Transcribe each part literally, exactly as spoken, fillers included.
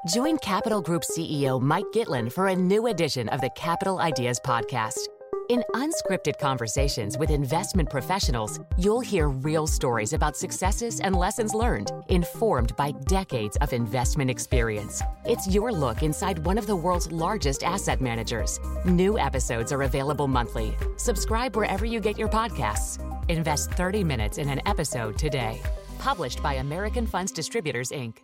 Join Capital Group C E O Mike Gitlin for a new edition of the Capital Ideas Podcast. In unscripted conversations with investment professionals, you'll hear real stories about successes and lessons learned, informed by decades of investment experience. It's your look inside one of the world's largest asset managers. New episodes are available monthly. Subscribe wherever you get your podcasts. Invest thirty minutes in an episode today. Published by American Funds Distributors, Incorporated.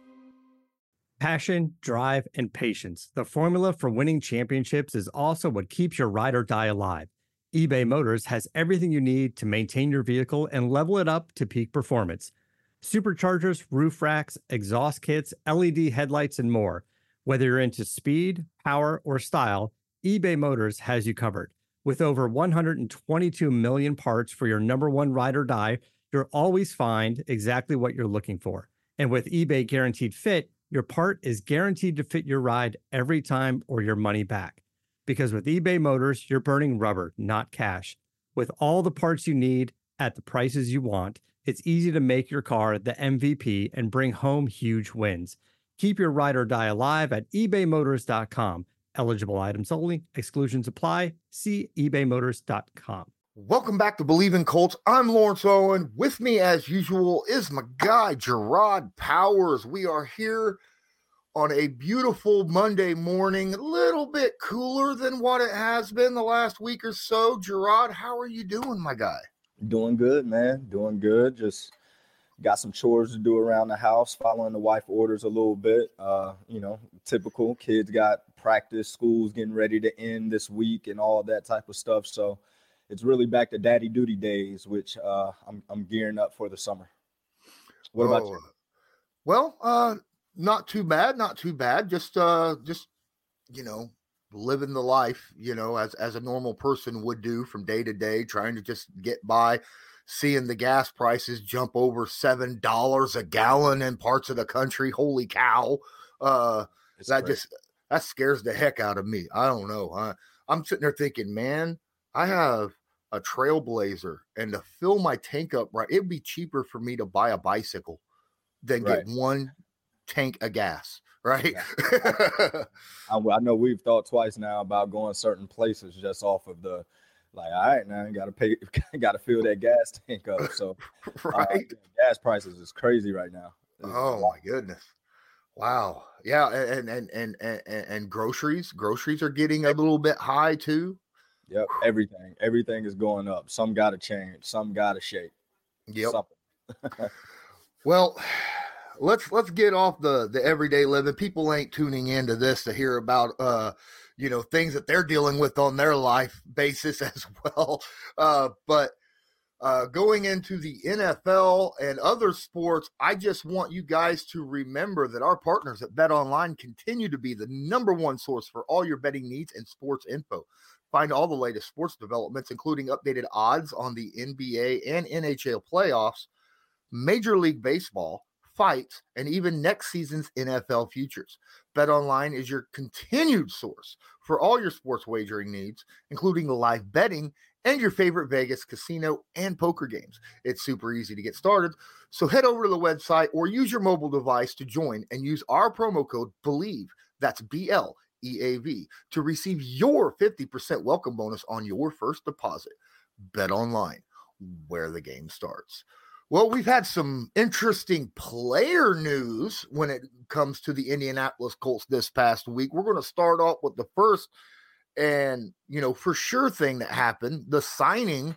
Passion, drive, and patience. The formula for winning championships is also what keeps your ride or die alive. eBay Motors has everything you need to maintain your vehicle and level it up to peak performance. Superchargers, roof racks, exhaust kits, L E D headlights, and more. Whether you're into speed, power, or style, eBay Motors has you covered. With over one hundred twenty-two million parts for your number one ride or die, you'll always find exactly what you're looking for. And with eBay Guaranteed Fit, your part is guaranteed to fit your ride every time or your money back. Because with eBay Motors, you're burning rubber, not cash. With all the parts you need at the prices you want, it's easy to make your car the M V P and bring home huge wins. Keep your ride or die alive at ebay motors dot com. Eligible items only. Exclusions apply. See ebay motors dot com. Welcome back to Believe in Colts. I'm Lawrence Owen. With me, as usual, is my guy, Gerard Powers. We are here on a beautiful Monday morning, a little bit cooler than what it has been the last week or so. Gerard, how are you doing, my guy? Doing good, man. Doing good. Just got some chores to do around the house, following the wife orders a little bit. Uh, you know, typical. Kids got practice, school's getting ready to end this week and all that type of stuff. So it's really back to daddy duty days, which uh, I'm I'm gearing up for the summer. What oh, about you? Well, uh, not too bad, not too bad. Just, uh, just you know, living the life, you know, as as a normal person would do from day to day, trying to just get by. Seeing the gas prices jump over seven dollars a gallon in parts of the country. Holy cow! Uh, that crazy. just that scares the heck out of me. I don't know. I, I'm sitting there thinking, man, I have a Trailblazer, and to fill my tank up right, it'd be cheaper for me to buy a bicycle than right. get one tank of gas, right? Yeah. I, I know we've thought twice now about going certain places just off of the, like, all right, now you got to pay, got to fill that gas tank up. So, right, uh, gas prices is crazy right now. It's oh my goodness. Wow. Yeah. And, and, and, and, and groceries, groceries are getting a little bit high too. Yep, everything, everything is going up. Some got to change, some got to shake. Yep. Well, let's let's get off the the everyday living. People ain't tuning into this to hear about uh, you know, things that they're dealing with on their life basis as well. Uh, but uh, going into the N F L and other sports, I just want you guys to remember that our partners at BetOnline continue to be the number one source for all your betting needs and sports info. Find all the latest sports developments, including updated odds on the N B A and N H L playoffs, Major League Baseball, fights, and even next season's N F L futures. BetOnline is your continued source for all your sports wagering needs, including live betting and your favorite Vegas casino and poker games. It's super easy to get started, so head over to the website or use your mobile device to join and use our promo code BELIEVE, that's B L E A V, to receive your fifty percent welcome bonus on your first deposit. BetOnline, where the game starts. Well, we've had some interesting player news when it comes to the Indianapolis Colts this past week. We're going to start off with the first and, you know, for sure thing that happened, the signing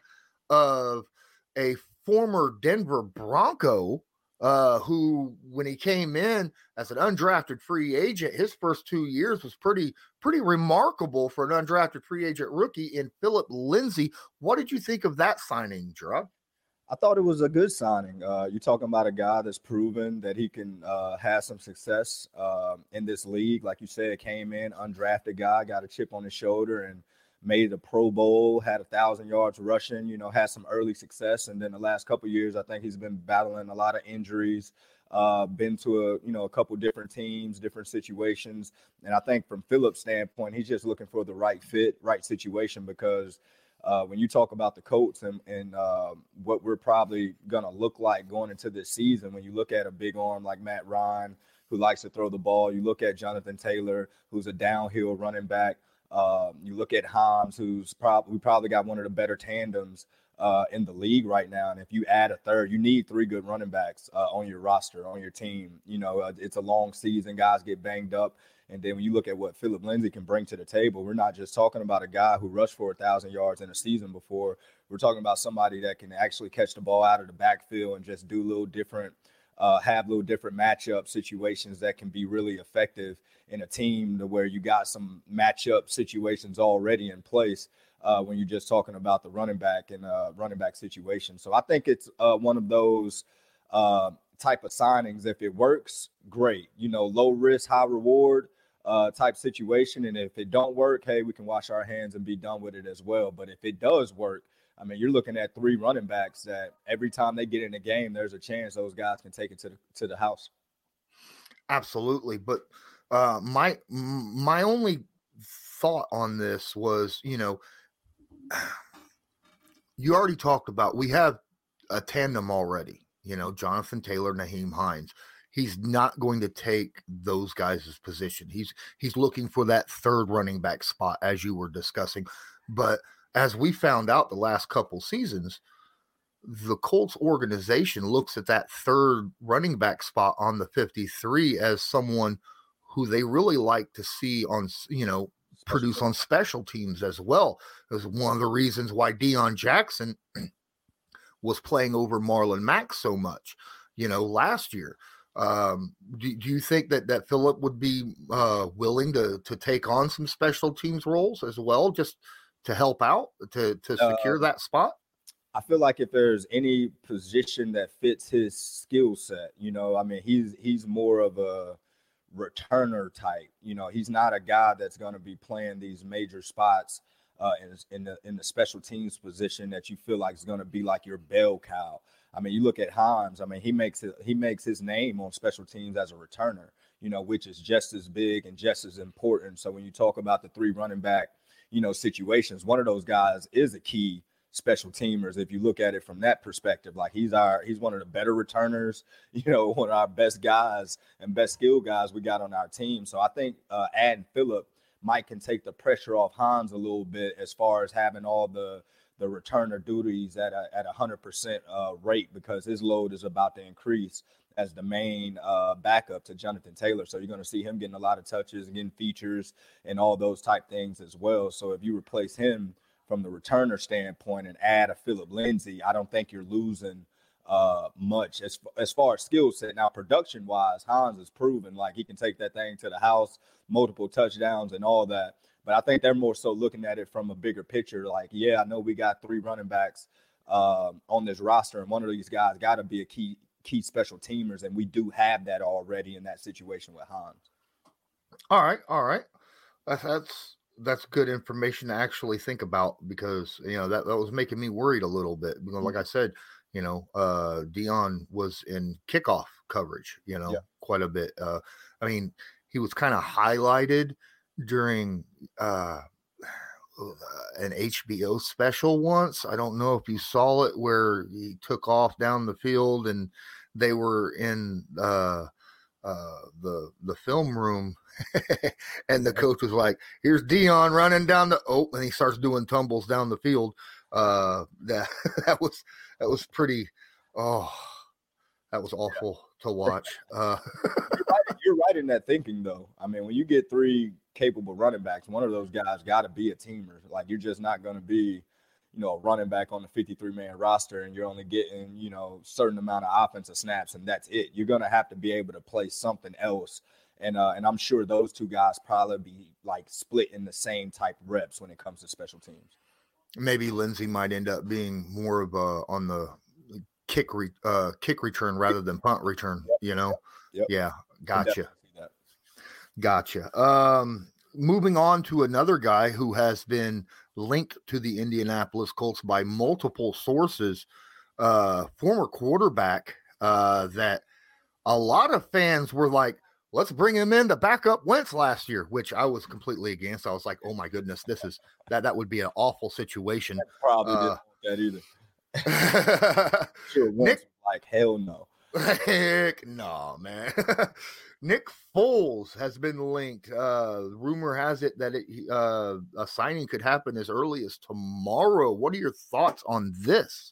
of a former Denver Bronco uh, who, when he came in as an undrafted free agent, his first two years was pretty, pretty remarkable for an undrafted free agent rookie in Philip Lindsay. What did you think of that signing, Gerard? I thought it was a good signing. Uh, you're talking about a guy that's proven that he can uh, have some success uh, in this league. Like you said, came in, undrafted guy, got a chip on his shoulder and made a Pro Bowl, had a thousand yards rushing, you know, had some early success. And then the last couple of years, I think he's been battling a lot of injuries, uh, been to a, you know, a couple different teams, different situations. And I think from Philip's standpoint, he's just looking for the right fit, right situation, because Uh, when you talk about the Colts and, and uh, what we're probably going to look like going into this season, when you look at a big arm like Matt Ryan, who likes to throw the ball. You look at Jonathan Taylor, who's a downhill running back. Uh, you look at Hines, who's probably we probably got one of the better tandems uh, in the league right now. And if you add a third, you need three good running backs uh, on your roster, on your team. You know, uh, it's a long season. Guys get banged up. And then when you look at what Phillip Lindsay can bring to the table, we're not just talking about a guy who rushed for one thousand yards in a season before. We're talking about somebody that can actually catch the ball out of the backfield and just do a little different, uh, have little different matchup situations that can be really effective in a team to where you got some matchup situations already in place uh, when you're just talking about the running back and uh, running back situation. So I think it's uh, one of those uh, type of signings. If it works, great. You know, low risk, high reward uh, type situation. And if it don't work, hey, we can wash our hands and be done with it as well. But if it does work, I mean, you're looking at three running backs that every time they get in a game, there's a chance those guys can take it to the to the house. Absolutely. But uh, my my only thought on this was, you know, you already talked about we have a tandem already, you know, Jonathan Taylor, Nyheim Hines. He's not going to take those guys' position. He's he's looking for that third running back spot, as you were discussing. But as we found out the last couple seasons, the Colts organization looks at that third running back spot on the fifty-three as someone who they really like to see on, you know, produce on special teams as well. It was one of the reasons why Deion Jackson was playing over Marlon Mack so much, you know, last year. Um, do, do you think that, that Phillip would be uh, willing to, to take on some special teams roles as well, just to help out, to, to secure uh, that spot? I feel like if there's any position that fits his skill set, you know, I mean, he's he's more of a returner type. You know, he's not a guy that's going to be playing these major spots uh, in, in the in the special teams position that you feel like is going to be like your bell cow. I mean, you look at Hines. I mean, he makes it, he makes his name on special teams as a returner, you know, which is just as big and just as important. So when you talk about the three running back, you know, situations, one of those guys is a key special teamers. If you look at it from that perspective, like he's our, he's one of the better returners, you know, one of our best guys and best skill guys we got on our team. So I think uh, adding Phillip Mike can take the pressure off Hines a little bit as far as having all the, the returner duties at a, at a hundred percent uh, rate, because his load is about to increase as the main uh, backup to Jonathan Taylor. So you're going to see him getting a lot of touches and getting features and all those type things as well. So if you replace him from the returner standpoint and add a Phillip Lindsay, I don't think you're losing uh, much as, as far as skill set. Now, production-wise, Hines has proven like he can take that thing to the house, multiple touchdowns and all that. But I think they're more so looking at it from a bigger picture. Like, yeah, I know we got three running backs um, on this roster, and one of these guys got to be a key key special teamers, and we do have that already in that situation with Hines. All right, all right. That's that's that's good information to actually think about, because you know that, that was making me worried a little bit. Because like I said, you know, uh, Deion was in kickoff coverage, you know, yeah. quite a bit. Uh, I mean, he was kind of highlighted during uh, an H B O special once. I don't know if you saw it, where he took off down the field and they were in uh, uh, the the film room, and the coach was like, "Here's Deion running down the oh," and he starts doing tumbles down the field. Uh, that that was that was pretty. Oh, that was awful to watch. Uh, you're, right, you're right in that thinking, though. I mean, when you get three capable running backs, one of those guys got to be a teamer. Like, you're just not going to be, you know, a running back on the fifty-three man roster and you're only getting, you know, certain amount of offensive snaps and that's it. You're going to have to be able to play something else. And uh, and I'm sure those two guys probably be like split in the same type of reps when it comes to special teams. Maybe Lindsay might end up being more of a on the kick re, uh, kick return rather than punt return. Yep. You know, yep. Yeah, gotcha. Gotcha. Um, moving on to another guy who has been linked to the Indianapolis Colts by multiple sources, uh, former quarterback uh, that a lot of fans were like, let's bring him in to back up Wentz last year, which I was completely against. I was like, oh my goodness, this is that that would be an awful situation. I probably uh, didn't want that either. Sure, Nick, like hell no. Heck no, man. Nick Foles has been linked. Uh, rumor has it that it, uh, a signing could happen as early as tomorrow. What are your thoughts on this?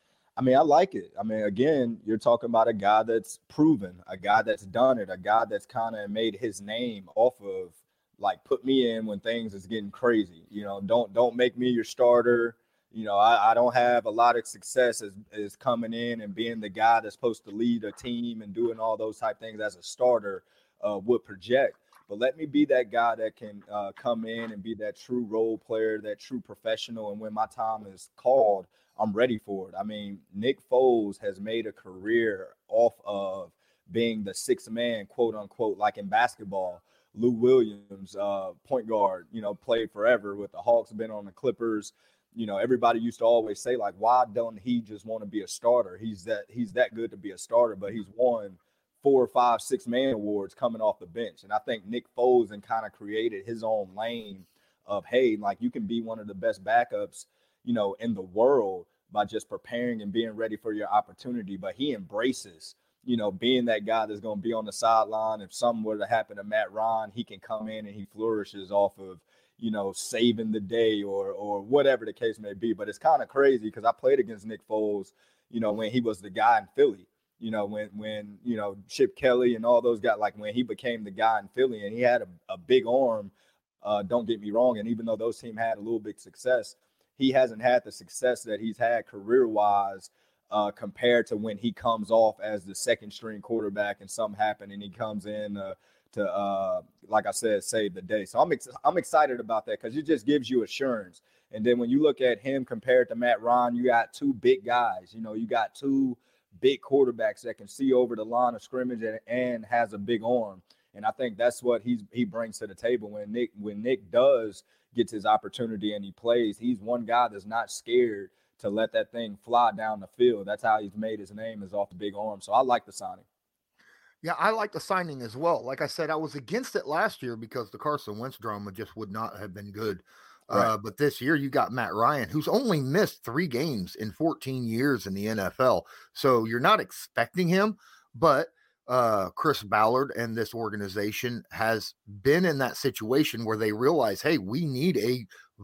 I mean, I like it. I mean, again, you're talking about a guy that's proven, a guy that's done it, a guy that's kind of made his name off of, like, put me in when things is getting crazy. You know, don't don't make me your starter. You know, I, I don't have a lot of success as, as coming in and being the guy that's supposed to lead a team and doing all those type things as a starter uh, would project. But let me be that guy that can uh, come in and be that true role player, that true professional. And when my time is called, I'm ready for it. I mean, Nick Foles has made a career off of being the sixth man, quote unquote, like in basketball. Lou Williams, uh, point guard, you know, played forever with the Hawks, been on the Clippers. You know, everybody used to always say, like, why don't he just want to be a starter? He's that he's that good to be a starter, but he's won four or five, six man awards coming off the bench. And I think Nick Foles and kind of created his own lane of, hey, like, you can be one of the best backups, you know, in the world by just preparing and being ready for your opportunity. But he embraces, you know, being that guy that's going to be on the sideline. If something were to happen to Matt Ryan, he can come in and he flourishes off of, you know, saving the day or or whatever the case may be. But it's kind of crazy because I played against Nick Foles, you know, when he was the guy in Philly, you know, when, when you know, Chip Kelly and all those guys, like when he became the guy in Philly and he had a, a big arm, uh, don't get me wrong. And even though those teams had a little bit success, he hasn't had the success that he's had career-wise uh, compared to when he comes off as the second-string quarterback and something happened and he comes in uh, to, uh, like I said, save the day. So I'm ex- I'm excited about that because it just gives you assurance. And then when you look at him compared to Matt Ryan, you got two big guys. You know, you got two big quarterbacks that can see over the line of scrimmage and, and has a big arm. And I think that's what he's he brings to the table when Nick when Nick does gets his opportunity and he plays. He's one guy that's not scared to let that thing fly down the field. That's how he's made his name, is off the big arm. So I like the signing. Yeah, I like the signing as well. Like I said, I was against it last year because the Carson Wentz drama just would not have been good. Right. Uh, but this year you got Matt Ryan, who's only missed three games in fourteen years in the N F L. So you're not expecting him, but uh, Chris Ballard and this organization has been in that situation where they realize, hey, we need a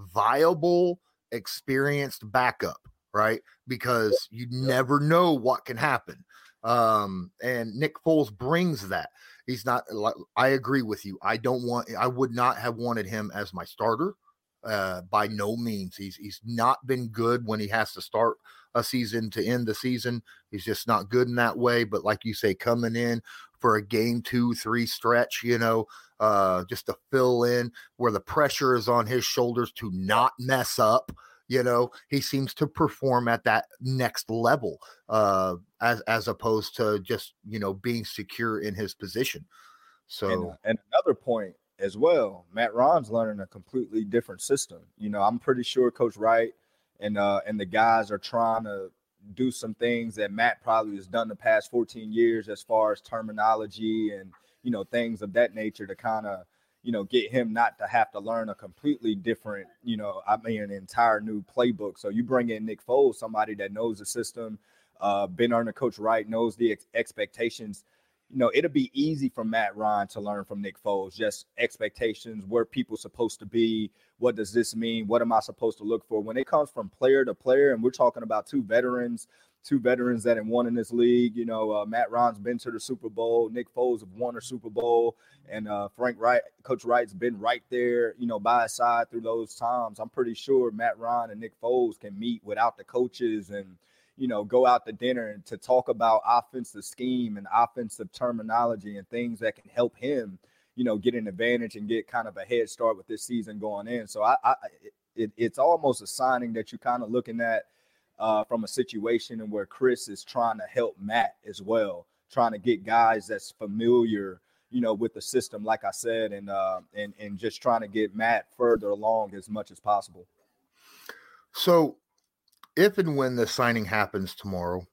viable, experienced backup, right? Because you never know what can happen. Um, and Nick Foles brings that. He's not, I agree with you. I don't want, I would not have wanted him as my starter. Uh, by no means. He's, he's not been good when he has to start a season to end the season. He's just not good in that way. But like you say, coming in for a game two, three stretch, you know, uh, just to fill in where the pressure is on his shoulders to not mess up. You know, he seems to perform at that next level, uh, as as opposed to just, you know, being secure in his position. So, and, uh, and another point as well, Matt Ryan's learning a completely different system. You know, I'm pretty sure Coach Wright and uh, and the guys are trying to do some things that Matt probably has done the past fourteen years as far as terminology and, you know, things of that nature to kind of, you know, get him not to have to learn a completely different, you know, I mean, an entire new playbook. So you bring in Nick Foles, somebody that knows the system, uh, been under Coach Wright, knows the ex- expectations. You know, it'll be easy for Matt Ryan to learn from Nick Foles, just expectations, where people supposed to be. What does this mean? What am I supposed to look for? When it comes from player to player, and we're talking about two veterans, two veterans that have won in this league. You know, uh, Matt Ryan's been to the Super Bowl. Nick Foles have won a Super Bowl. And uh, Frank Wright, Coach Wright's been right there, you know, by his side through those times. I'm pretty sure Matt Ryan and Nick Foles can meet without the coaches and, you know, go out to dinner and to talk about offensive scheme and offensive terminology and things that can help him, you know, get an advantage and get kind of a head start with this season going in. So I, I it, it's almost a signing that you're kind of looking at uh, from a situation and where Chris is trying to help Matt as well, trying to get guys that's familiar, you know, with the system, like I said, and uh, and and just trying to get Matt further along as much as possible. So, if and when the signing happens tomorrow,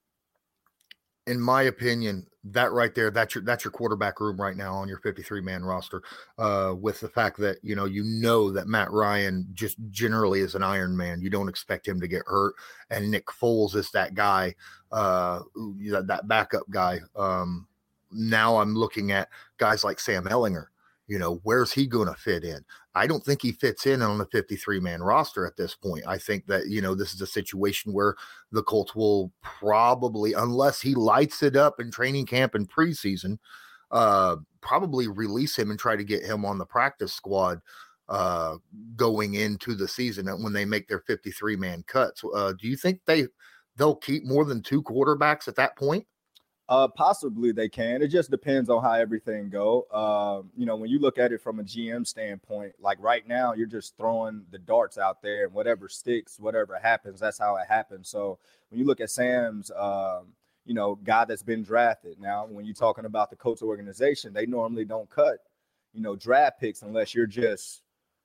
in my opinion, that right there, that's your that's your quarterback room right now on your fifty-three man roster. Uh, with the fact that you know you know that Matt Ryan just generally is an Iron Man. You don't expect him to get hurt, and Nick Foles is that guy, uh, that backup guy. Um, now I'm looking at guys like Sam Ehlinger. You know, where's he going to fit in? I don't think he fits in on the fifty-three man roster at this point. I think that, you know, this is a situation where the Colts will probably, unless he lights it up in training camp and preseason, uh, probably release him and try to get him on the practice squad uh, going into the season when they make their fifty-three man cuts. Uh, do you think they, they'll keep more than two quarterbacks at that point? Uh, possibly they can. It just depends on how everything go. Uh, you know, when you look at it from a G M standpoint, like right now, you're just throwing the darts out there, and whatever sticks, whatever happens, that's how it happens. So when you look at Sam's, um, you know, guy that's been drafted. Now, when you're talking about the Colts organization, they normally don't cut, you know, draft picks unless you're just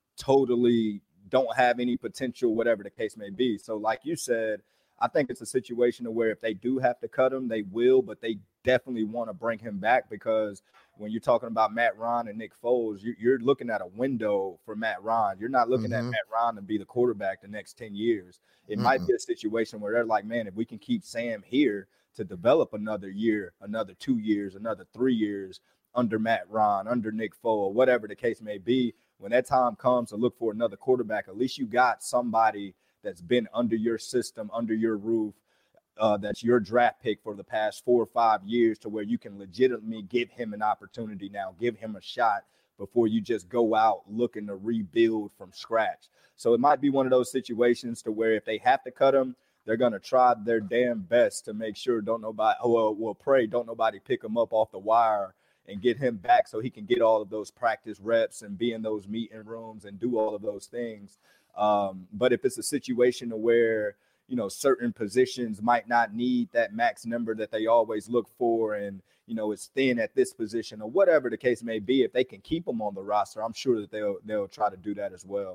totally don't have any potential, whatever the case may be. So like you said, I think it's a situation where if they do have to cut him, they will, but they definitely want to bring him back because when you're talking about Matt Ryan and Nick Foles, you're looking at a window for Matt Ryan. You're not looking mm-hmm. at Matt Ryan to be the quarterback the next ten years. It mm-hmm. might be a situation where they're like, man, if we can keep Sam here to develop another year, another two years, another three years under Matt Ryan, under Nick Foles, whatever the case may be, when that time comes to look for another quarterback, at least you got somebody that's been under your system, under your roof, uh, that's your draft pick for the past four or five years to where you can legitimately give him an opportunity now, give him a shot before you just go out looking to rebuild from scratch. So it might be one of those situations to where if they have to cut him, they're going to try their damn best to make sure don't nobody, well, well, pray don't nobody pick him up off the wire and get him back so he can get all of those practice reps and be in those meeting rooms and do all of those things. Um, but if it's a situation where, you know, certain positions might not need that max number that they always look for and, you know, it's thin at this position or whatever the case may be, if they can keep them on the roster, I'm sure that they'll they'll try to do that as well.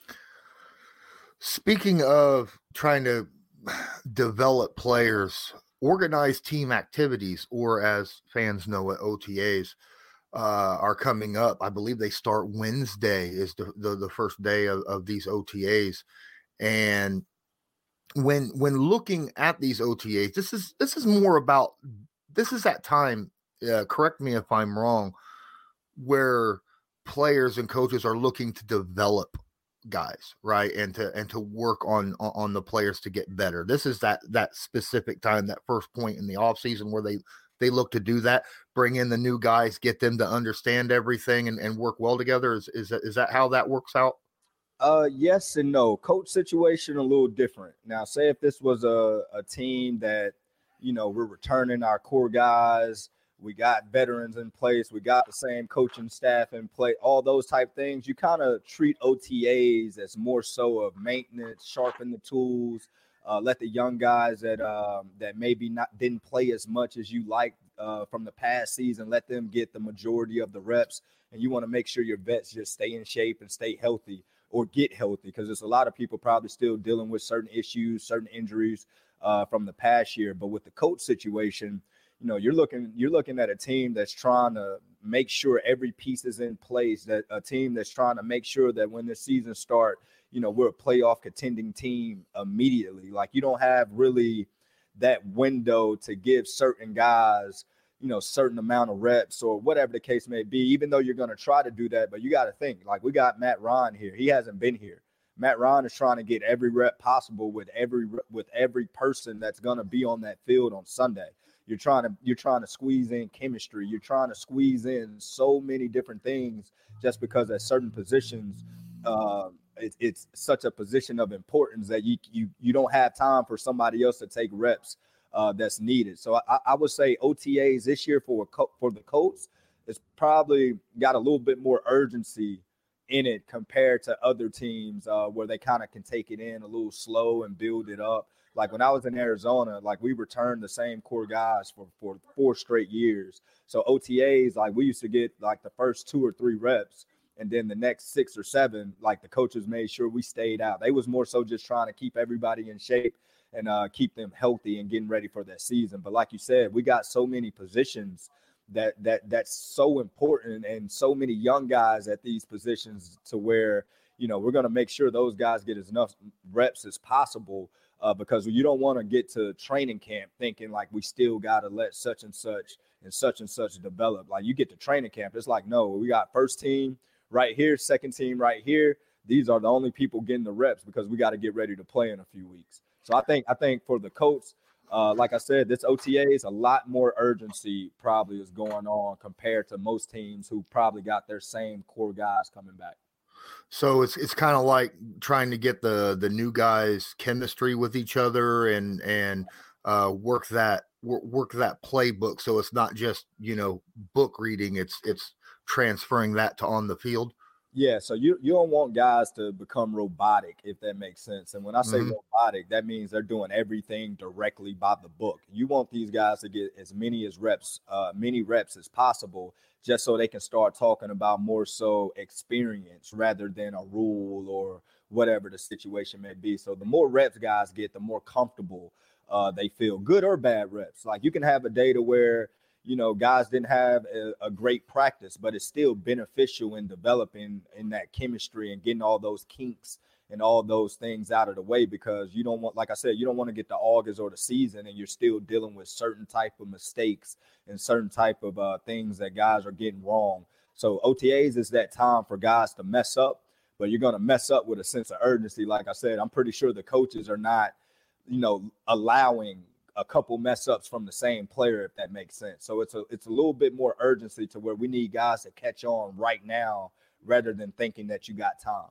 Speaking of trying to develop players, organized team activities, or as fans know it, O T As, uh, are coming up. I believe they start Wednesday is the, the, the first day of, of these O T As. And when, when looking at these O T As, this is, this is more about, this is that time, uh, correct me if I'm wrong, where players and coaches are looking to develop guys, right? And to, and to work on, on the players to get better. This is that, that specific time, that first point in the off season where they, they look to do that, bring in the new guys, get them to understand everything and, and work well together. Is, is that, is that how that works out? Uh, yes and no. Coach situation a little different. Now, say if this was a, a team that, you know, we're returning our core guys, we got veterans in place, we got the same coaching staff in place, all those type things, you kind of treat O T As as more so of maintenance, sharpen the tools, uh, let the young guys that um, that maybe not didn't play as much as you liked uh, from the past season, let them get the majority of the reps, and you want to make sure your vets just stay in shape and stay healthy or get healthy, because there's a lot of people probably still dealing with certain issues, certain injuries uh, from the past year. But with the coach situation, you know, you're looking you're looking at a team that's trying to make sure every piece is in place, that a team that's trying to make sure that when the season starts, you know, we're a playoff contending team immediately. Like, you don't have really that window to give certain guys, you know, certain amount of reps or whatever the case may be, even though you're going to try to do that. But you got to think, like, we got Matt Ryan here. He hasn't been here. Matt Ryan is trying to get every rep possible with every with every person that's going to be on that field on Sunday. You're trying to you're trying to squeeze in chemistry. You're trying to squeeze in so many different things just because at certain positions, uh, it, it's such a position of importance that you you you don't have time for somebody else to take reps uh, that's needed. So I, I would say O T As this year for a, for the Colts, it's probably got a little bit more urgency in it compared to other teams uh, where they kind of can take it in a little slow and build it up. Like when I was in Arizona, like we returned the same core guys for, for four straight years. So O T As, like we used to get like the first two or three reps, and then the next six or seven, like the coaches made sure we stayed out. They was more so just trying to keep everybody in shape and uh, keep them healthy and getting ready for that season. But like you said, we got so many positions that that that's so important, and so many young guys at these positions to where, you know, we're going to make sure those guys get as enough reps as possible uh, because you don't want to get to training camp thinking like we still got to let such and such and such and such develop. Like you get to training camp, it's like, no, we got first team right here, second team right here. These are the only people getting the reps because we got to get ready to play in a few weeks. So I think I think for the coach, uh, like I said, this O T A is a lot more urgency probably is going on compared to most teams who probably got their same core guys coming back. So it's it's kind of like trying to get the the new guys chemistry with each other and and uh, work that work that playbook. So it's not just, you know, book reading. It's it's transferring that to on the field. Yeah, so you, you don't want guys to become robotic, if that makes sense. And when I say mm-hmm. robotic, that means they're doing everything directly by the book. You want these guys to get as many as reps, uh, many reps as possible, just so they can start talking about more so experience rather than a rule or whatever the situation may be. So the more reps guys get, the more comfortable uh, they feel, good or bad reps. Like you can have a day to where, you know, guys didn't have a, a great practice, but it's still beneficial in developing in that chemistry and getting all those kinks and all those things out of the way, because you don't want, like I said, you don't want to get to August or the season and you're still dealing with certain type of mistakes and certain type of uh, things that guys are getting wrong. So O T As is that time for guys to mess up, but you're going to mess up with a sense of urgency. Like I said, I'm pretty sure the coaches are not, you know, allowing a couple mess ups from the same player, if that makes sense. So it's a it's a little bit more urgency to where we need guys to catch on right now rather than thinking that you got time.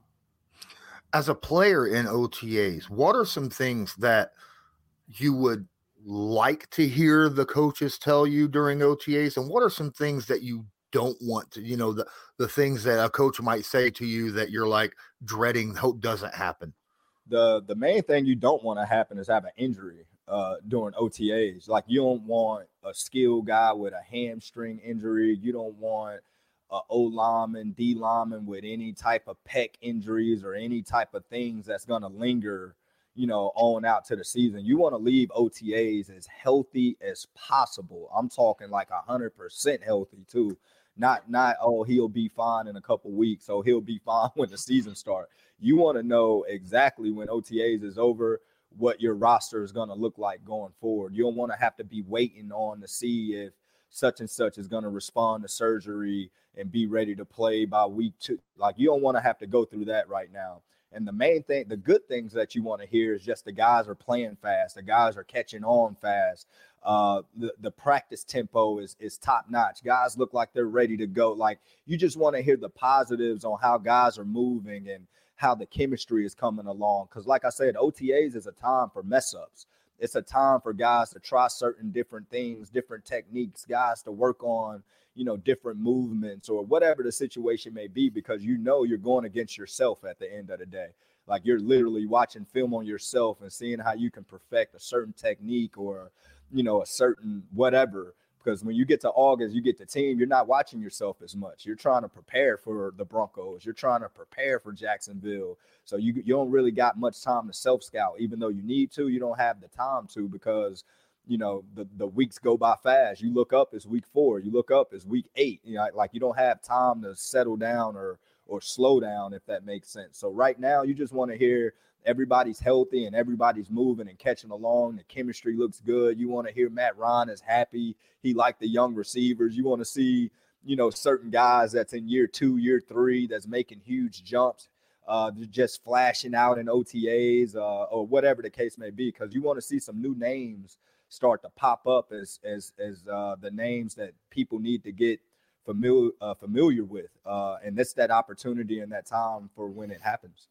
As a player in O T As, what are some things that you would like to hear the coaches tell you during O T As, and what are some things that you don't want to, you know, the the things that a coach might say to you that you're like dreading, hope doesn't happen? The the main thing you don't want to happen is have an injury uh, during O T As. Like you don't want a skilled guy with a hamstring injury. You don't want a O lineman, D lineman with any type of pec injuries or any type of things that's going to linger, you know, on out to the season. You want to leave O T As as healthy as possible. I'm talking like one hundred percent healthy too. Not, not, oh, he'll be fine in a couple weeks, so he'll be fine when the season starts. You want to know exactly when O T As is over what your roster is going to look like going forward. You don't want to have to be waiting on to see if such and such is going to respond to surgery and be ready to play by week two. Like, you don't want to have to go through that right now. And the main thing, the good things that you want to hear is just the guys are playing fast. The guys are catching on fast. Uh, the, the practice tempo is, is top notch. Guys look like they're ready to go. Like, you just want to hear the positives on how guys are moving and how the chemistry is coming along. Because like I said, O T As is a time for mess ups. It's a time for guys to try certain different things, different techniques, guys to work on, you know, different movements or whatever the situation may be, because you know you're going against yourself at the end of the day. Like, you're literally watching film on yourself and seeing how you can perfect a certain technique or, you know, a certain whatever. Because when you get to August, you get the team, you're not watching yourself as much. You're trying to prepare for the Broncos. You're trying to prepare for Jacksonville. So you, you don't really got much time to self-scout. Even though you need to, you don't have the time to, because, you know, the, the weeks go by fast. You look up, it's week four. You look up, it's week eight. You know, like, you don't have time to settle down or or slow down, if that makes sense. So right now, you just want to hear everybody's healthy and everybody's moving and catching along. The chemistry looks good. You want to hear Matt Ryan is happy. He liked the young receivers. You want to see, you know, certain guys that's in year two, year three, that's making huge jumps, uh, just flashing out in O T As uh, or whatever the case may be, because you want to see some new names start to pop up as as as uh, the names that people need to get familiar uh, familiar with, uh, and that's that opportunity and that time for when it happens.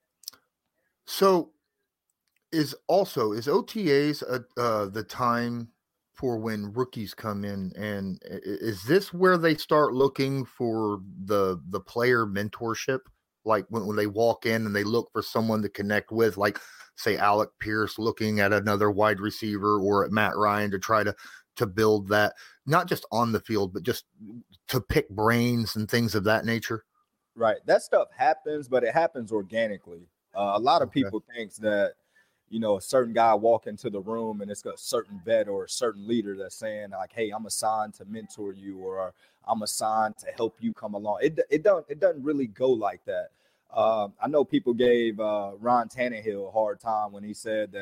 So, is also is O T As uh, uh, the time for when rookies come in, and is this where they start looking for the the player mentorship? Like when, when they walk in and they look for someone to connect with, like say Alec Pierce looking at another wide receiver or at Matt Ryan to try to to build that, not just on the field, but just to pick brains and things of that nature. Right. That stuff happens, but it happens organically. Uh, a lot of okay. people think that, you know, a certain guy walk into the room and it's a certain vet or a certain leader that's saying like, hey, I'm assigned to mentor you, or I'm assigned to help you come along. It it don't it doesn't really go like that. Uh, I know people gave uh, Ron Tannehill a hard time when he said that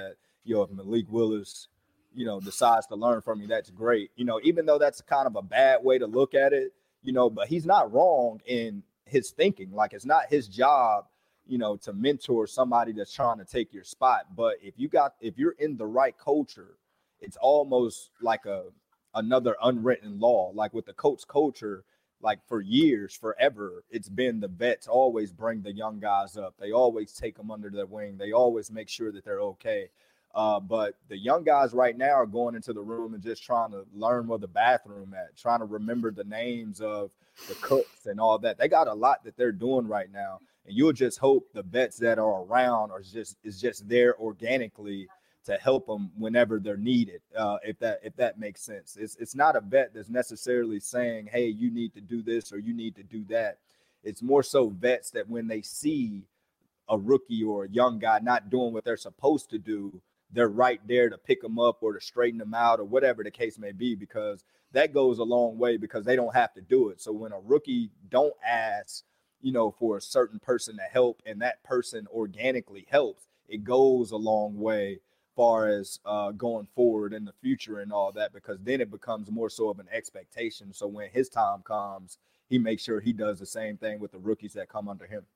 yo, if Malik Willis, you know, decides to learn from me, that's great. You know, even though that's kind of a bad way to look at it, you know, but he's not wrong in his thinking. Like, it's not his job, you know, to mentor somebody that's trying to take your spot. But if you got, if you're in the right culture, it's almost like a another unwritten law. Like with the Colts culture, like for years, forever, it's been the vets always bring the young guys up. They always take them under their wing. They always make sure that they're okay. Uh, but the young guys right now are going into the room and just trying to learn where the bathroom at, trying to remember the names of the cooks and all that. They got a lot that they're doing right now. And you'll just hope the vets that are around are just is just there organically to help them whenever they're needed, uh, if that if that makes sense. It's it's not a vet that's necessarily saying, hey, you need to do this or you need to do that. It's more so vets that when they see a rookie or a young guy not doing what they're supposed to do, they're right there to pick them up or to straighten them out or whatever the case may be, because that goes a long way because they don't have to do it. So when a rookie don't ask, you know, for a certain person to help and that person organically helps, it goes a long way far as uh, going forward in the future and all that, because then it becomes more so of an expectation. So when his time comes, he makes sure he does the same thing with the rookies that come under him.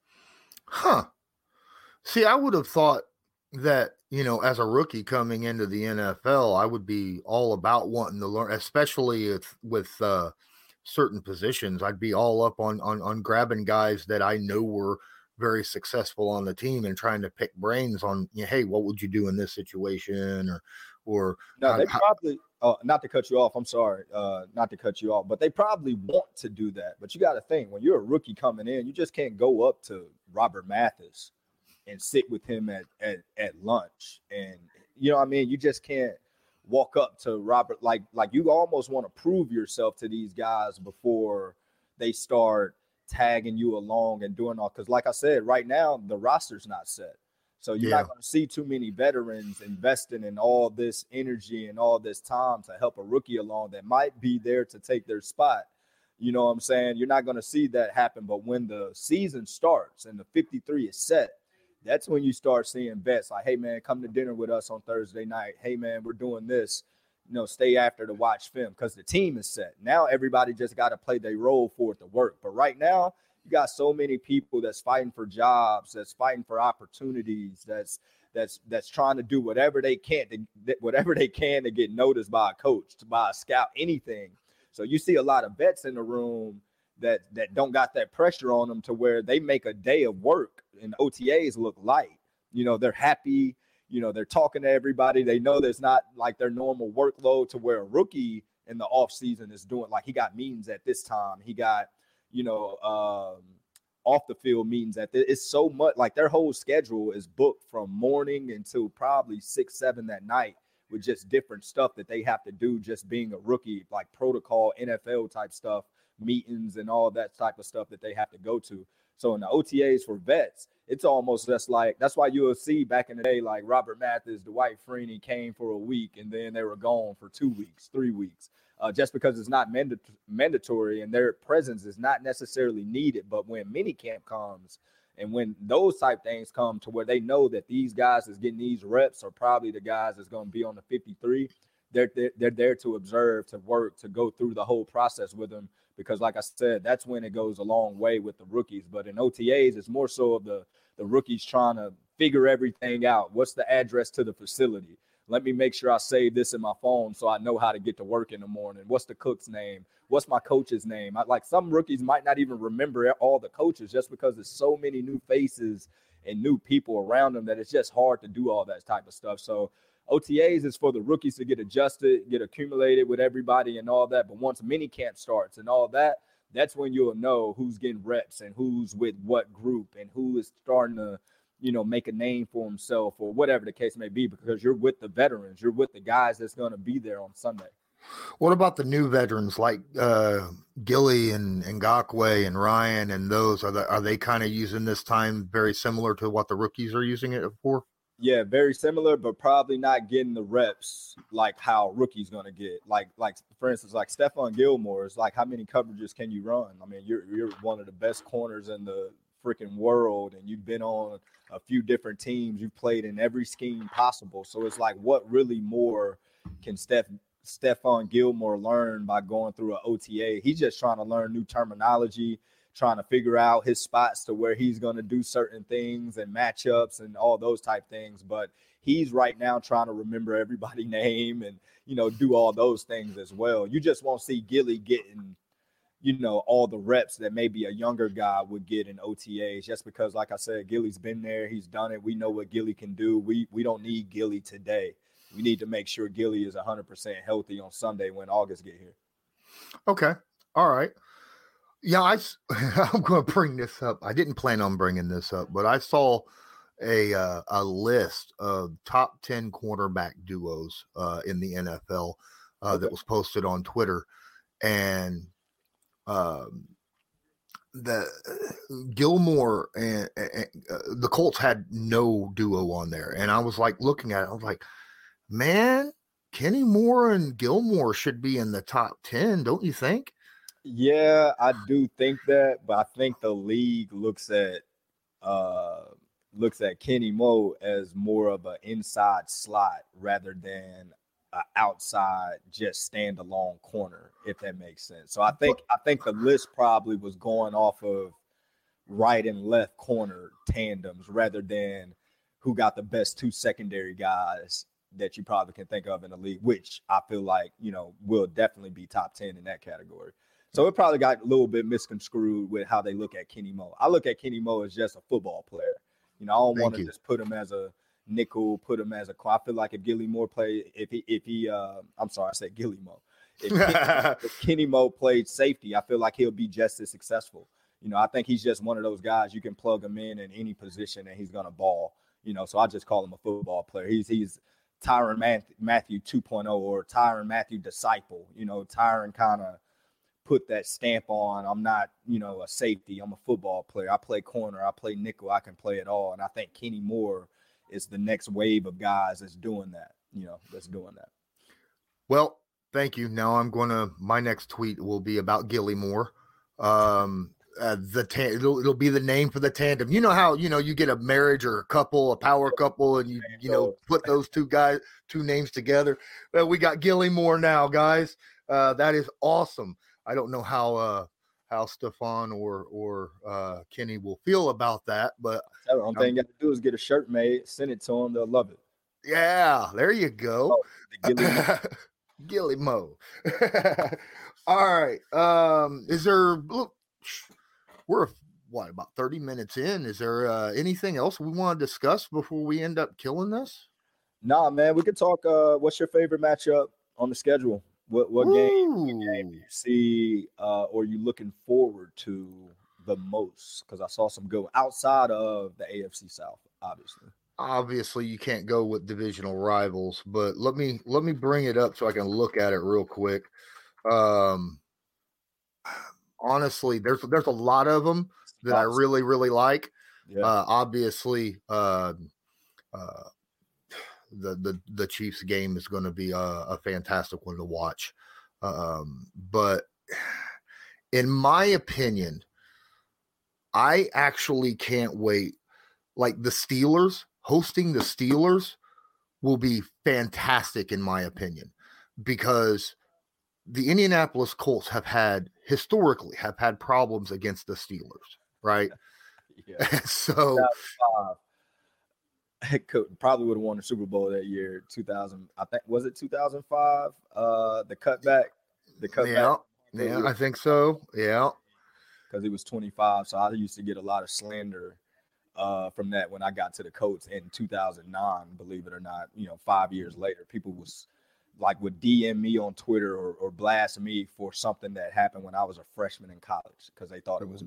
Huh. See, I would have thought that, you know, as a rookie coming into the N F L, I would be all about wanting to learn, especially if, with uh, certain positions. I'd be all up on, on, on grabbing guys that I know were very successful on the team and trying to pick brains on, you know, hey, what would you do in this situation? Or, or no, they how, probably, uh, not to cut you off. I'm sorry, uh, not to cut you off, but they probably want to do that. But you got to think, when you're a rookie coming in, you just can't go up to Robert Mathis and sit with him at, at, at lunch. And, you know what I mean? You just can't walk up to Robert. Like, like you almost want to prove yourself to these guys before they start tagging you along and doing all. Because like I said, right now, the roster's not set. So you're yeah. not going to see too many veterans investing in all this energy and all this time to help a rookie along that might be there to take their spot. You know what I'm saying? You're not going to see that happen. But when the season starts and the fifty-three is set, that's when you start seeing vets like, hey, man, come to dinner with us on Thursday night. Hey, man, we're doing this. You know, stay after to watch film because the team is set. Now everybody just got to play their role for it to work. But right now, you got so many people that's fighting for jobs, that's fighting for opportunities, that's that's that's trying to do whatever they can to whatever they can to get noticed by a coach, to by a scout, anything. So you see a lot of vets in the room that that don't got that pressure on them to where they make a day of work and O T As look light. You know, they're happy. You know, they're talking to everybody. They know there's not like their normal workload to where a rookie in the off season is doing. Like he got meetings at this time. He got, you know, um, off the field meetings at this. It's so much like their whole schedule is booked from morning until probably six, seven that night with just different stuff that they have to do just being a rookie, like protocol, N F L type stuff, meetings and all that type of stuff that they have to go to. So in the O T As for vets, it's almost just like, that's why you'll see back in the day, like Robert Mathis, Dwight Freeney came for a week and then they were gone for two weeks, three weeks, uh, just because it's not manda- mandatory and their presence is not necessarily needed. But when minicamp comes and when those type things come to where they know that these guys is getting these reps are probably the guys that's going to be on the fifty-three, they're, they're, they're there to observe, to work, to go through the whole process with them. Because like I said, that's when it goes a long way with the rookies. But in O T As, it's more so of the, the rookies trying to figure everything out. What's the address to the facility? Let me make sure I save this in my phone so I know how to get to work in the morning. What's the cook's name? What's my coach's name? I, like some rookies might not even remember all the coaches just because there's so many new faces and new people around them that it's just hard to do all that type of stuff. So O T As is for the rookies to get adjusted, get accumulated with everybody and all that. But once minicamp starts and all that, that's when you'll know who's getting reps and who's with what group and who is starting to, you know, make a name for himself or whatever the case may be, because you're with the veterans. You're with the guys that's going to be there on Sunday. What about the new veterans like uh, Gilly and, and Ngakoue and Ryan and those? Are, the, are they kind of using this time very similar to what the rookies are using it for? Yeah, very similar, but probably not getting the reps like how rookies going to get. Like, like for instance, like Stephon Gilmore is like, how many coverages can you run? I mean, you're you're one of the best corners in the freaking world, and you've been on a few different teams. You've played in every scheme possible. So it's like, what really more can Steph Stephon Gilmore learn by going through an O T A? He's just trying to learn new terminology, trying to figure out his spots to where he's going to do certain things and matchups and all those type things. But he's right now trying to remember everybody's name and, you know, do all those things as well. You just won't see Gilly getting, you know, all the reps that maybe a younger guy would get in O T As, just because, like I said, Gilly's been there. He's done it. We know what Gilly can do. We we don't need Gilly today. We need to make sure Gilly is one hundred percent healthy on Sunday when August get here. Okay. All right. Yeah, I, I'm going to bring this up. I didn't plan on bringing this up, but I saw a uh, a list of top ten cornerback duos uh, in the N F L uh, okay. that was posted on Twitter. And um, the Gilmore and, and uh, the Colts had no duo on there. And I was like looking at it, I was like, man, Kenny Moore and Gilmore should be in the top ten, don't you think? Yeah, I do think that, but I think the league looks at uh, looks at Kenny Moore as more of an inside slot rather than an outside, just standalone corner, if that makes sense. So I think I think the list probably was going off of right and left corner tandems rather than who got the best two secondary guys that you probably can think of in the league, which I feel like, you know, will definitely be top ten in that category. So it probably got a little bit misconstrued with how they look at Kenny Moore. I look at Kenny Moore as just a football player. You know, I don't want to just put him as a nickel, put him as a – I feel like if Gilly Moore played – if he – if he uh, I'm sorry, I said Gilly Moore. If Kenny, if Kenny Moore played safety, I feel like he'll be just as successful. You know, I think he's just one of those guys you can plug him in in any position and he's going to ball. You know, so I just call him a football player. He's he's Tyrann Mathieu two point oh or Tyrann Mathieu disciple. You know, Tyrann kind of put that stamp on, I'm not, you know, a safety. I'm a football player. I play corner. I play nickel. I can play it all. And I think Kenny Moore is the next wave of guys that's doing that, you know, that's doing that. Well, thank you. Now I'm going to, my next tweet will be about Gilly Moore. Um, uh, the ta- it'll, it'll be the name for the tandem. You know how, you know, you get a marriage or a couple, a power couple, and you, you know, put those two guys, two names together. Well, we got Gilly Moore now, guys. Uh, that is awesome. I don't know how uh, how Stephon or or uh, Kenny will feel about that, but the only thing you got to do is get a shirt made, send it to them, they'll love it. Yeah, there you go, oh, the Gilly Mo. Gilly Mo. All right, um, is there? Look, we're what about thirty minutes in? Is there uh, anything else we want to discuss before we end up killing this? Nah, man, we could talk. Uh, what's your favorite matchup on the schedule? What what game, what game do you see uh, or you looking forward to the most? Because I saw some good outside of the A F C South, obviously. Obviously, you can't go with divisional rivals, but let me let me bring it up so I can look at it real quick. Um, honestly, there's there's a lot of them that I really really like. Yeah. Uh, obviously, uh, uh, The, the the Chiefs game is going to be a, a fantastic one to watch. Um, but in my opinion, I actually can't wait. Like the Steelers, hosting the Steelers will be fantastic in my opinion, because the Indianapolis Colts have had historically have had problems against the Steelers, right? Yeah. So uh, could, probably would have won the Super Bowl that year, two thousand. I think was it two thousand five? Uh, the cutback, the cutback. Yeah, yeah, I think so. Yeah, because he was twenty-five. So I used to get a lot of slander uh, from that when I got to the Colts in two thousand nine. Believe it or not, you know, five years later, people was like would D M me on Twitter or, or blast me for something that happened when I was a freshman in college because they thought it was me.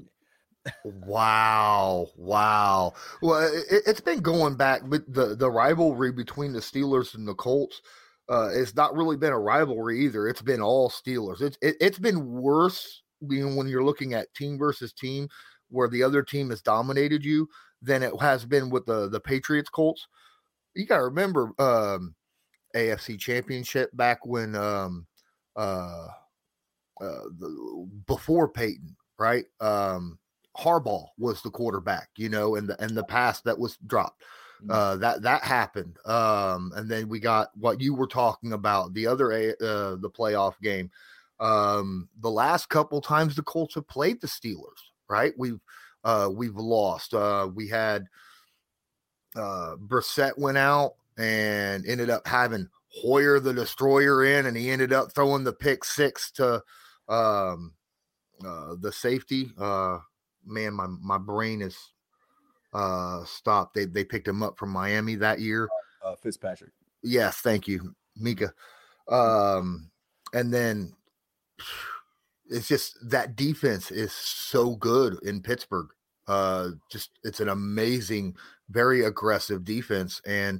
Wow. Wow. Well, it, it's been going back, but the, the rivalry between the Steelers and the Colts, uh, it's not really been a rivalry either. It's been all Steelers. It's, it, it's been worse you know, when you're looking at team versus team where the other team has dominated you than it has been with the, the Patriots Colts. You got to remember um, A F C Championship back when um, uh, uh, the, before Peyton, right? Um, Harbaugh was the quarterback, you know, and the and the pass that was dropped. Uh, that that happened. Um, and then we got what you were talking about, the other uh, the playoff game. Um, the last couple times the Colts have played the Steelers, right? We've uh, we've lost. Uh, we had uh, Brissett went out and ended up having Hoyer the Destroyer in, and he ended up throwing the pick six to um, uh, the safety. Uh, man, my my brain is uh, stopped. They they picked him up from Miami that year. Uh, Fitzpatrick. Yes, thank you, Mika. Um, and then it's just that defense is so good in Pittsburgh. Uh, just it's an amazing, very aggressive defense, and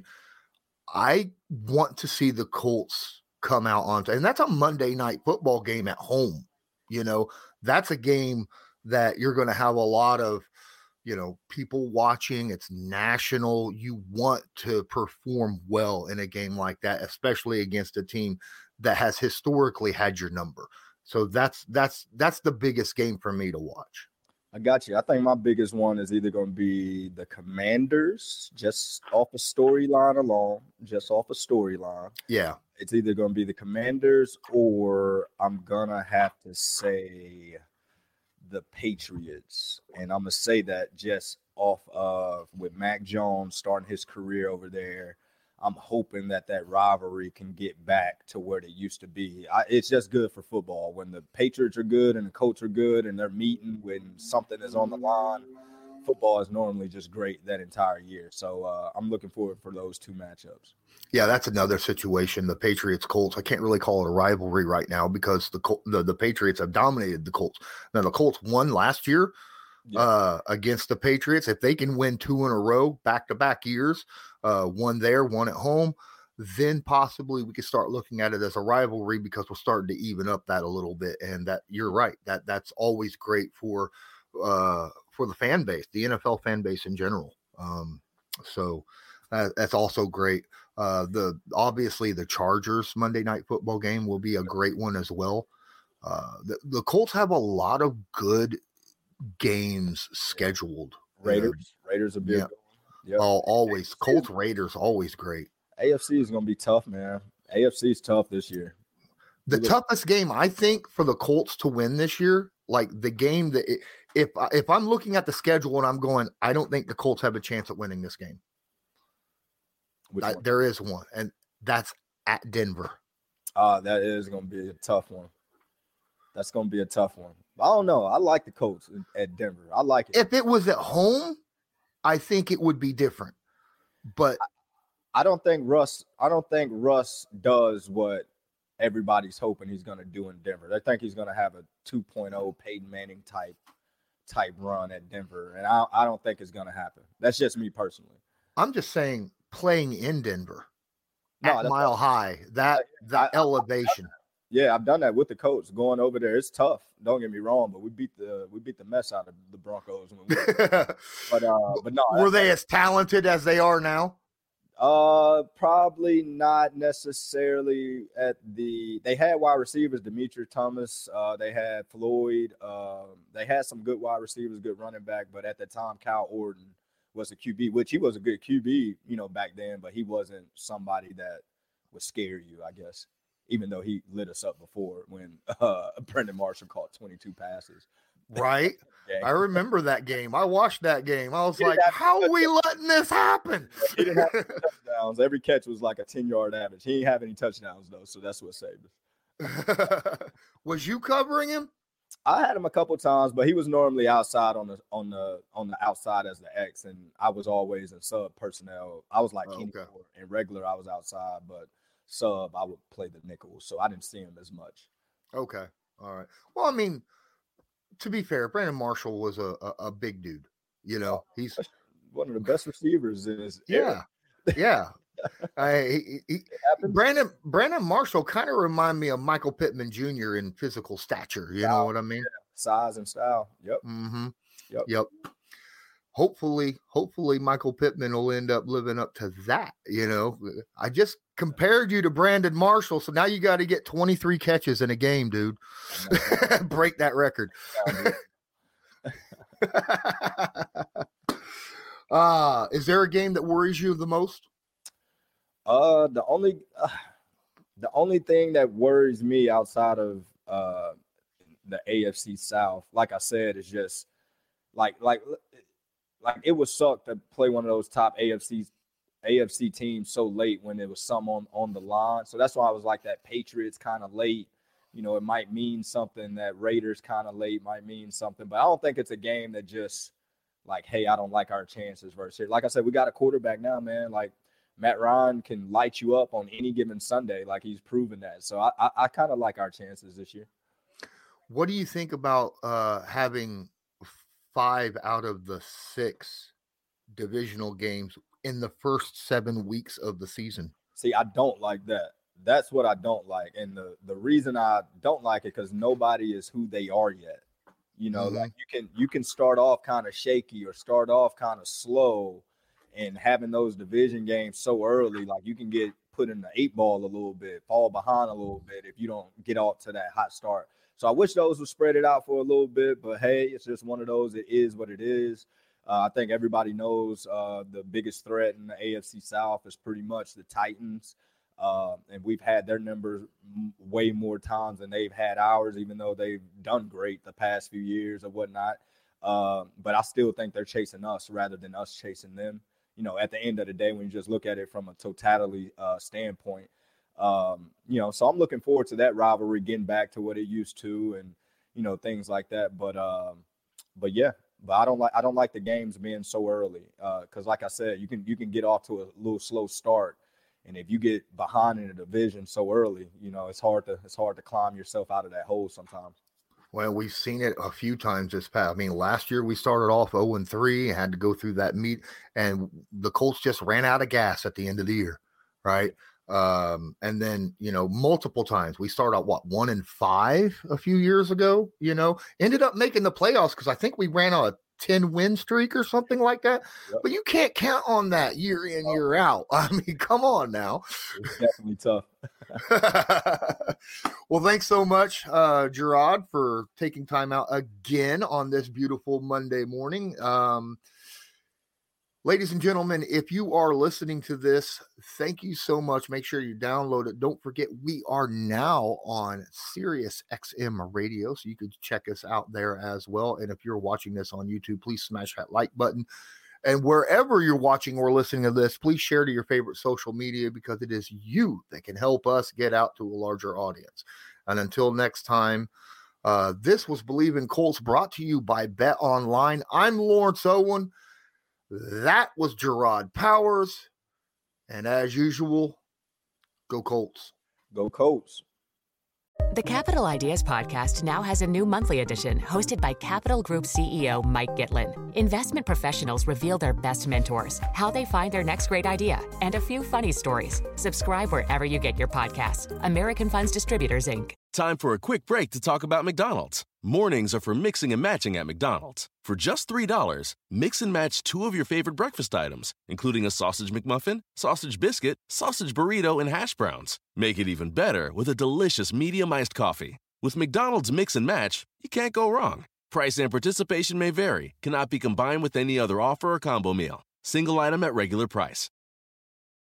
I want to see the Colts come out on time. And that's a Monday night football game at home. You know, that's a game that you're going to have a lot of, you know, people watching. It's national. You want to perform well in a game like that, especially against a team that has historically had your number. So that's that's that's the biggest game for me to watch. I got you. I think my biggest one is either going to be the Commanders, just off a storyline alone, just off a storyline. Yeah. It's either going to be the Commanders or I'm going to have to say the Patriots. And I'm going to say that just off of with Mac Jones starting his career over there. I'm hoping that that rivalry can get back to where they used to be. I, it's just good for football. When the Patriots are good and the Colts are good and they're meeting when something is on the line, football is normally just great that entire year. So uh, I'm looking forward for those two matchups. Yeah, that's another situation. The Patriots Colts. I can't really call it a rivalry right now because the the, the Patriots have dominated the Colts. Now the Colts won last year yeah. uh, against the Patriots. If they can win two in a row, back to back years. Uh, one there, one at home, then possibly we could start looking at it as a rivalry because we're starting to even up that a little bit. And that you're right, that that's always great for uh, for the fan base, the N F L fan base in general. Um, so uh, that's also great. Uh, the obviously the Chargers Monday Night Football game will be a great one as well. Uh, the, the Colts have a lot of good games scheduled. Raiders, uh, Raiders will be yeah. a good one. Yep. Oh, always. Colts Raiders, always great. A F C is going to be tough, man. A F C is tough this year. The Look. toughest game, I think, for the Colts to win this year, like the game that it, if if I'm looking at the schedule and I'm going, I don't think the Colts have a chance at winning this game. I, there is one, and that's at Denver. Uh, that is going to be a tough one. That's going to be a tough one. I don't know. I like the Colts at Denver. I like it. If it was at home, I think it would be different, but I don't think Russ. I don't think Russ does what everybody's hoping he's going to do in Denver. I think he's going to have a two point oh Peyton Manning type type run at Denver, and I, I don't think it's going to happen. That's just me personally. I'm just saying, playing in Denver no, at Mile High, that that I, elevation. I, I, yeah, I've done that with the Colts. Going over there, it's tough. Don't get me wrong, but we beat the we beat the mess out of the Broncos. When we but uh, but no, were they as talented as they are now? Uh, probably not necessarily at the. They had wide receivers, Demetri Thomas. Uh, they had Floyd. Um, they had some good wide receivers, good running back. But at the time, Kyle Orton was a Q B, which he was a good Q B, you know, back then. But he wasn't somebody that would scare you, I guess. Even though he lit us up before when uh, Brandon Marshall caught twenty-two passes. Right. I remember that game. I watched that game. I was like, how are we letting this happen? He didn't have any touchdowns. Every catch was like a ten-yard average. He didn't have any touchdowns, though, so that's what saved us. Was you covering him? I had him a couple times, but he was normally outside on the on the on the outside as the X, and I was always in sub personnel. I was like oh, Kenny okay. Moore. In regular, I was outside, but sub, I would play the nickel, so I didn't see him as much. Okay. All right. Well, I mean, to be fair, Brandon Marshall was a, a, a big dude. You know, he's one of the best receivers in his yeah, era. yeah. I, he, he, Brandon Brandon Marshall kind of remind me of Michael Pittman Junior in physical stature. You style, know what I mean? Yeah. Size and style. Yep. Mm-hmm. Yep. Yep. Hopefully, hopefully Michael Pittman will end up living up to that. You know, I just compared you to Brandon Marshall, so now you got to get twenty-three catches in a game, dude. Break that record. uh, is there a game that worries you the most? Uh, the only uh, the only thing that worries me outside of uh the A F C South, like I said, is just like like like it would suck to play one of those top A F C A F C teams so late when there was some on on the line. So that's why I was like that Patriots kind of late. You know, it might mean something. That Raiders kind of late might mean something, but I don't think it's a game that just like, hey, I don't like our chances versus here. Like I said, we got a quarterback now, man. Like Matt Ryan can light you up on any given Sunday. Like he's proven that. So I I, I kind of like our chances this year. What do you think about uh, having five out of the six divisional games in the first seven weeks of the season? See, I don't like that. That's what I don't like. And the, the reason I don't like it, because nobody is who they are yet. You know, mm-hmm. like you can you can start off kind of shaky or start off kind of slow, and having those division games so early, like you can get put in the eight ball a little bit, fall behind a little bit if you don't get off to that hot start. So I wish those would spread it out for a little bit, but hey, it's just one of those. It is what it is. Uh, I think everybody knows uh, the biggest threat in the A F C South is pretty much the Titans. Uh, and we've had their numbers m- way more times than they've had ours, even though they've done great the past few years or whatnot. Uh, but I still think they're chasing us rather than us chasing them. You know, at the end of the day, when you just look at it from a totality uh, standpoint, um, you know, so I'm looking forward to that rivalry getting back to what it used to, and you know, things like that. But, um, but yeah, but I don't like I don't like the games being so early because, uh, like I said, you can you can get off to a little slow start. And if you get behind in a division so early, you know, it's hard to it's hard to climb yourself out of that hole sometimes. Well, we've seen it a few times this past. I mean, last year we started off oh and three and had to go through that meet, and the Colts just ran out of gas at the end of the year, right? Um, and then, you know, multiple times we started out, what, one and five a few years ago, you know, ended up making the playoffs because I think we ran a ten win streak or something like that. Yep. But you can't count on that year in, year out. I mean, come on now. It's definitely tough. Well, thanks so much, uh, Gerard, for taking time out again on this beautiful Monday morning. Um, ladies and gentlemen, if you are listening to this, thank you so much. Make sure you download it. Don't forget, we are now on Sirius X M Radio, so you can check us out there as well. And if you're watching this on YouTube, please smash that like button. And wherever you're watching or listening to this, please share to your favorite social media, because it is you that can help us get out to a larger audience. And until next time, uh, this was Believe in Colts, brought to you by Bet Online. I'm Lawrence Owen. That was Gerard Powers. And as usual, go Colts. Go Colts. The Capital Ideas Podcast now has a new monthly edition hosted by Capital Group C E O Mike Gitlin. Investment professionals reveal their best mentors, how they find their next great idea, and a few funny stories. Subscribe wherever you get your podcasts. American Funds Distributors, Incorporated. Time for a quick break to talk about McDonald's. Mornings are for mixing and matching at McDonald's. For just three dollars, mix and match two of your favorite breakfast items, including a sausage McMuffin, sausage biscuit, sausage burrito, and hash browns. Make it even better with a delicious medium iced coffee. With McDonald's Mix and Match, you can't go wrong. Price and participation may vary, cannot be combined with any other offer or combo meal. Single item at regular price.